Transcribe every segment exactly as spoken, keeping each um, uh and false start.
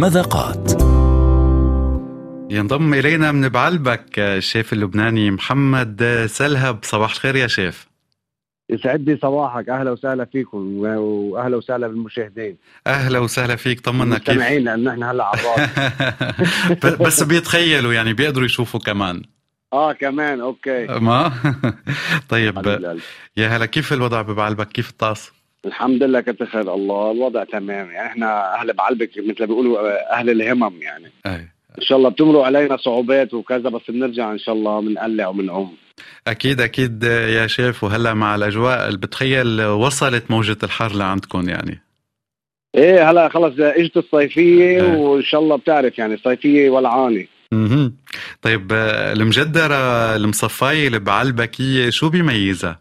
مذاقات. ينضم إلينا من بعلبك الشيف اللبناني محمد سلهب. صباح الخير يا شيف. يسعد لي صباحك، أهلا وسهلا فيكم وأهلا وسهلا بالمشاهدين. أهلا وسهلا فيك، طمنا كيف مستمعين لأن احنا هلا عباد بس بيتخيلوا يعني بيقدروا يشوفوا كمان. آه كمان أوكي ما طيب يا هلا، كيف الوضع ببعلبك؟ كيف الطقس؟ الحمد لله كتر خير الله، الوضع تمام. يعني احنا أهل بعلبك مثل بيقولوا أهل الهمم، يعني أي. إن شاء الله بتمروا علينا صعوبات وكذا بس بنرجع إن شاء الله بنقلع وبنقوم. أكيد أكيد يا شيف. وهلا مع الأجواء اللي بتخيل وصلت موجة الحر لعندكم يعني. إيه هلا خلص إجت الصيفية وإن شاء الله بتعرف يعني الصيفية ولعانة. اها طيب المجدرة المصفاية اللي بعلبكية شو بيميزها؟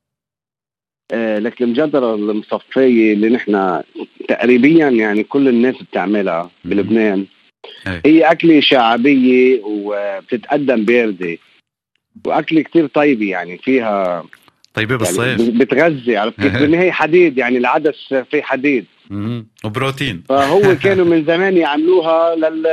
إيه لك المجدرة المصفية اللي نحن تقريبا يعني كل الناس بتعملها بلبنان. أي. هي أكلة شعبية وبتتقدم باردة وأكلة كتير طيبة، يعني فيها طيبة بالصيف يعني بتغذي، عرفت كيف؟ بالنهاية حديد، يعني العدس فيه حديد مم. وبروتين. فهو كانوا من زمان يعملوها لل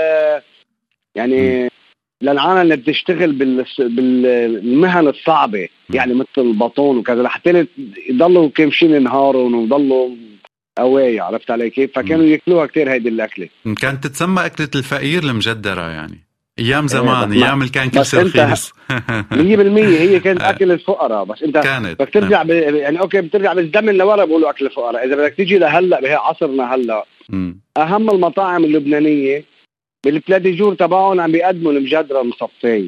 يعني للعالم اللي بتشتغل بال... بالمهن الصعبة، يعني مثل البطون وكذا، لحتى يضلوا كامشين نهارهم ويضلوا قواي، عرفت علي كيف؟ فكانوا ياكلوها كتير هيدي الأكلة. كانت تتسمى أكلة الفقير المجدرة يعني أيام زمان، أيام اللي كان كل شيء رخيص. مية بالمية هي كانت أكل الفقراء، بس أنت بدك ترجع ب... يعني أوكي بترجع بالزمن لورا بقولوا أكل الفقراء. إذا بدك تيجي لهلا بهي عصرنا هلا م. أهم المطاعم اللبنانية بالبلاتيجور تبعهم عم بيقدموا المجدرة المصفية.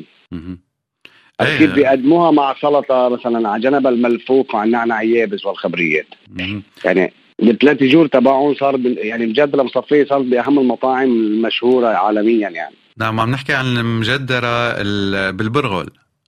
كيف بيقدموها مع سلطة مثلا على جنب الملفوف مع النعناع يابس والخبريات. م. يعني البلاتيجور تبعهم صار بال... يعني مجدرة مصفية صارت بأهم المطاعم المشهورة عالميا يعني. نعم عم نحكي عن المجدرة بالبرغل،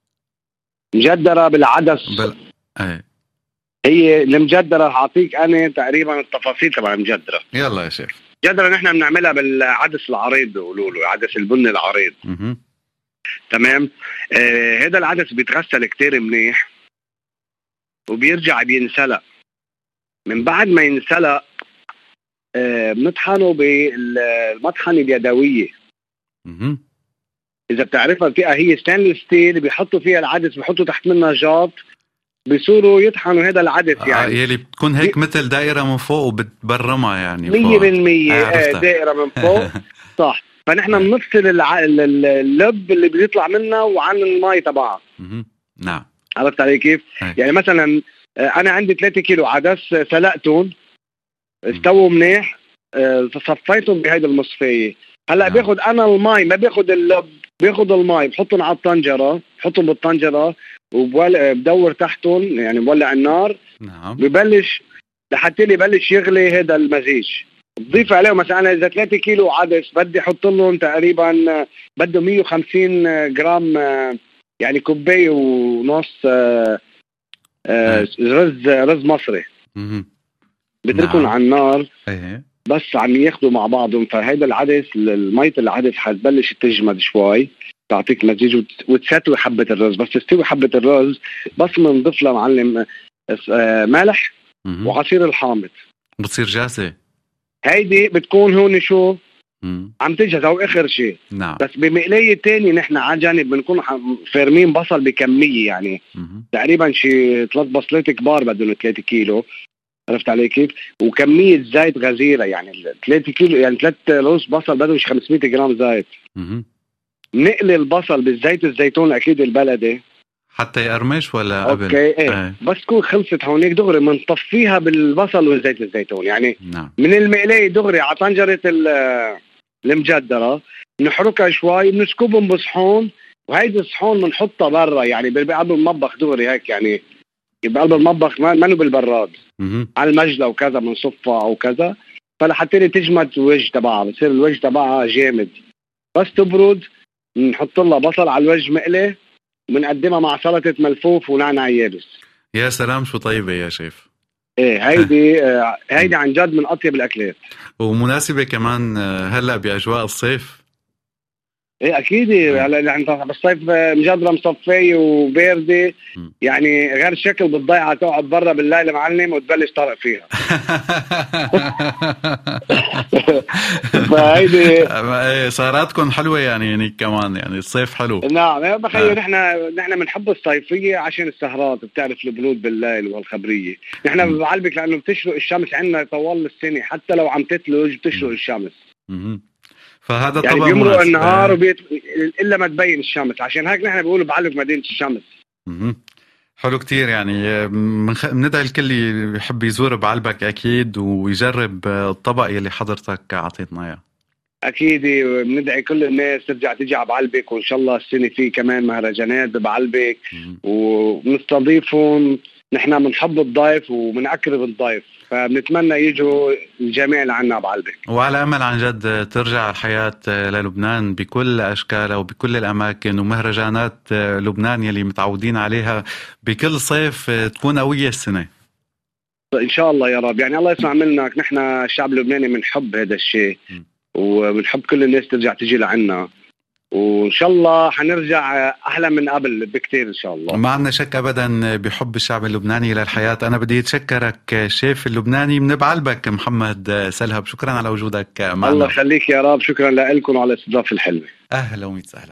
مجدرة بالعدس بال... أي. هي المجدرة هعطيك أنا تقريبا التفاصيل تبع المجدرة. يلا يا شيخ. المجدرة نحن بنعملها بالعدس العريض بيقولوا له، عدس البني العريض. م- تمام. آه هذا العدس بيتغسل كتير منيح وبيرجع بينسلق. من بعد ما ينسلق آه بنطحنه بالمطحنة اليدوية. م- إذا بتعرفها فيها هي ستانلس ستيل، بيحطوا فيها العدس، بيحطوا تحت منها جاط، بيصيروا يطحنوا هذا العدس يعني. آه يلي بتكون هيك مثل دائرة من فوق وبتبرمها يعني مية بالمية دائرة من فوق. صح. فنحن بنفصل الع... اللب اللي بيطلع منها وعن الماء تبعها. نعم. عرفت علي كيف؟ هي. يعني مثلا أنا عندي ثلاثة كيلو عدس سلقتهم استووا منيح، صفيتهم بهيدا المصفية. هلا نعم. باخد أنا الماء، ما باخد اللب، باخد الماء بحطهم على الطنجرة، بحطهم بالطنجرة وبدور تحتهم يعني بولع النار. نعم. ببلش لحتى لي يبلش يغلي هذا المزيج. بضيف عليهم مثلا أنا إذا ثلاثة كيلو عدس بدي أحط لهم تقريبا بده مية وخمسين جرام، يعني كوباية ونص رز رز مصري. بتركهم نعم. على النار ايه. بس عم ياخدوا مع بعضهم. فهيدا العدس المية العدس حتبلش تجمد شوي، تعطيك مزيج وتسوي حبة الرز. بس تستوي حبة الرز بس منضيف لها معلم ملح وعصير الحامض بتصير جاهزة. هيدي بتكون هون شو مم. عم تجهز او اخر شيء. نعم. بس بمقلاية تاني نحن على جانب بنكون فارمين بصل بكمية يعني مم. تقريبا شي ثلاث بصلات كبار بدهم ثلاثة كيلو، عرفت علي كيف؟ وكمية زيت غزيرة يعني ثلاثة كيلو يعني ثلاث رؤوس بصل بدهم خمسمية جرام زيت. مم. نقلي البصل بالزيت الزيتون اكيد البلدي حتى يقرمش ولا قبل؟ اوكي ايه آه. بس تكون خلصت هونيك دغري بنطفيها بالبصل والزيت الزيتون يعني. نعم. من المقلاية دغري على طنجرة المجدرة نحركها شوي، بنسكبهم بصحون، وهيدي الصحون بنحطها برا يعني بقلب المطبخ دغري هيك يعني بقلب المطبخ ما منو بالبراد مم. على المجلة وكذا بنصفها او كذا. فلحتى تجمد الوجه تبعها بصير الوجه تبعها جامد. بس تبرد نحط لها بصل على الوجه مقلي وبنقدمها مع سلطة ملفوف ونعناع يابس. يا سلام شو طيبة يا شيف. ايه هيدي آه هيدي عن جد من اطيب الاكلات ومناسبة كمان هلا باجواء الصيف. ايه اكيد يعني بالصيف مجدرة مصفية وباردة يعني غير الشكل بالضيعة تقعد برا بالليل معلم وتبلش طرق فيها. فهيدي سهراتكم حلوة يعني يعني كمان يعني الصيف حلو. نعم بخيل نحن نحن بنحب الصيفية عشان السهرات بتعرف البرود بالليل والخبرية. نحن بعلبك لأنه بتشرق الشمس عندنا طوال السنة حتى لو عم تتلج بتشرق الشمس. فهذا يعني طبعا بيمرق النهار وبيت... إلا ما تبين الشمس عشان هيك نحن بيقولوا بعلبك مدينة الشمس. مم. حلو كتير يعني بندعي الكل يحب يزور بعلبك أكيد ويجرب الطبق يلي حضرتك عطيتنا إياه. أكيد بندعي كل الناس ترجع تيجي على بعلبك وإن شاء الله السنة فيه كمان مهرجانات بعلبك ونستضيفهم. نحن بنحب الضيف وبنأكرم الضيف فبنتمنى يجوا الجميع لعنا بعلبك. وعلى أمل عن جد ترجع الحياة للبنان بكل أشكالها وبكل الأماكن ومهرجانات لبنان يلي متعودين عليها بكل صيف تكون قوية السنة إن شاء الله يا رب. يعني الله يسمع منك. نحن الشعب اللبناني بنحب هذا الشيء وبنحب كل الناس ترجع تجي لعنا وإن شاء الله حنرجع أحلى من قبل بكتير إن شاء الله. ما عندنا شك أبدا بحب الشعب اللبناني للحياة. أنا بدي أتشكرك شيف اللبناني من بعلبك محمد سلهب. شكرا على وجودك معنا. الله يخليك يا رب. شكرا لكم على الاستضافة الحلوة. أهلا وسهلا.